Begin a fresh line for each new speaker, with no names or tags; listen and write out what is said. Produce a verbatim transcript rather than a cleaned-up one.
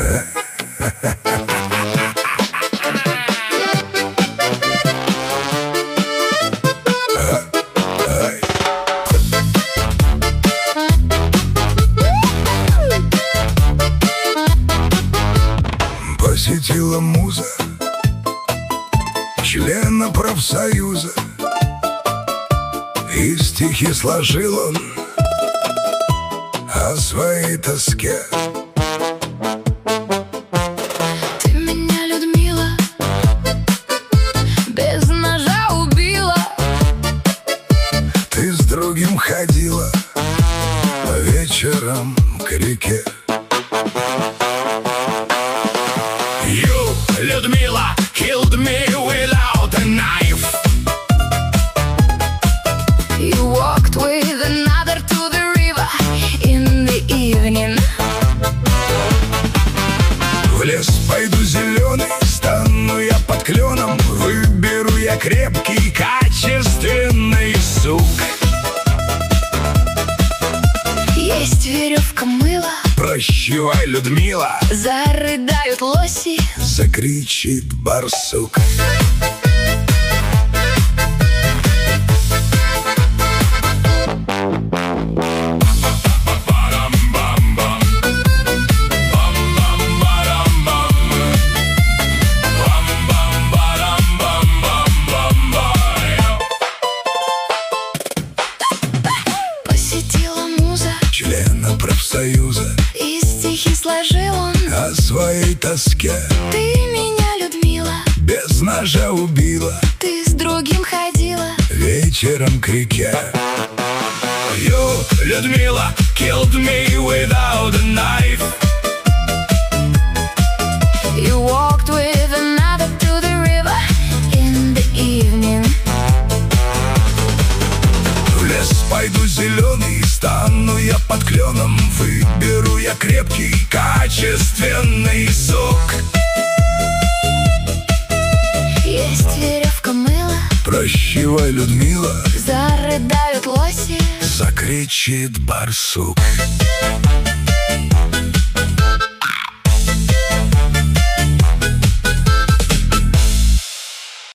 Посетила муза члена профсоюза, и стихи сложил он о своей тоске.
Ты меня, Людмила, без ножа убила.
Ты с другим ходила вечером к реке.
You, Людмила, killed me without a knife.
You walked with another to the river in the evening.
В лес пойду зеленый, стану я под кленом, выберу я крепкий, качественный сук.
Есть веревка мыла,
Прощавай, Людмила,
зарыдают лоси,
закричит барсук.
посетила муза
Члена профсоюза,
и стихи сложил он
о своей тоске.
Ты меня, Людмила,
Без ножа убила,
ты с другим ходила.
вечером к реке.
You, Людмила, killed me without a knife.
You walked with another to the river in the evening.
В лес пойду зеленый, стану я под кленом, выберу я крепкий, качественный сук.
Есть веревка мыла,
Прощавай, Людмила,
зарыдают лоси,
закричит барсук.